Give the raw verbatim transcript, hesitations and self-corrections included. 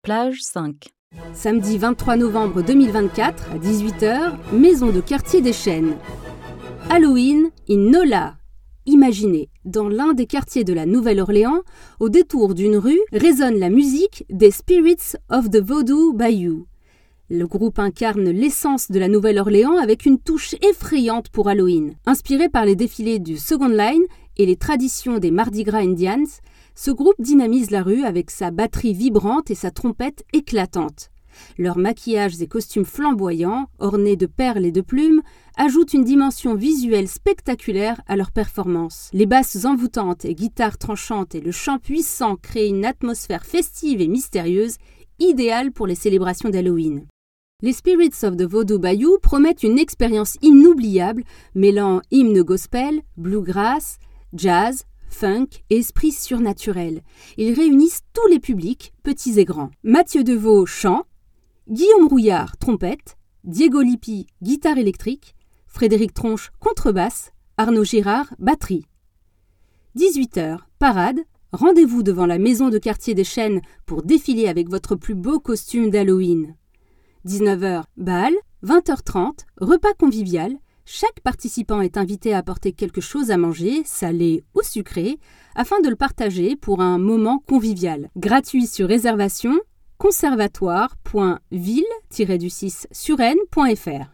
Plage cinq. Samedi vingt-trois novembre deux mille vingt-quatre, à dix-huit heures, maison de quartier des Chênes. Halloween in Nola. Imaginez, dans l'un des quartiers de la Nouvelle-Orléans, au détour d'une rue, résonne la musique des Spirits of the Voodoo Bayou. Le groupe incarne l'essence de la Nouvelle-Orléans avec une touche effrayante pour Halloween. Inspiré par les défilés du Second Line et les traditions des Mardi Gras Indians, ce groupe dynamise la rue avec sa batterie vibrante et sa trompette éclatante. Leurs maquillages et costumes flamboyants, ornés de perles et de plumes, ajoutent une dimension visuelle spectaculaire à leur performance. Les basses envoûtantes et guitares tranchantes et le chant puissant créent une atmosphère festive et mystérieuse, idéale pour les célébrations d'Halloween. Les Spirits of the Voodoo Bayou promettent une expérience inoubliable, mêlant hymnes gospel, bluegrass, jazz, funk et esprit surnaturel. Ils réunissent tous les publics, petits et grands. Mathieu Deveau, chant, Guillaume Rouillard, trompette, Diego Lippi, guitare électrique, Frédéric Tronche, contrebasse, Arnaud Girard, batterie. dix-huit heures, parade, rendez-vous devant la maison de quartier des Chênes pour défiler avec votre plus beau costume d'Halloween. dix-neuf heures, bal, vingt heures trente, repas convivial. Chaque participant est invité à apporter quelque chose à manger, salé ou sucré, afin de le partager pour un moment convivial. Gratuit sur réservation, conservatoire point ville tiret du six suresnes point f r.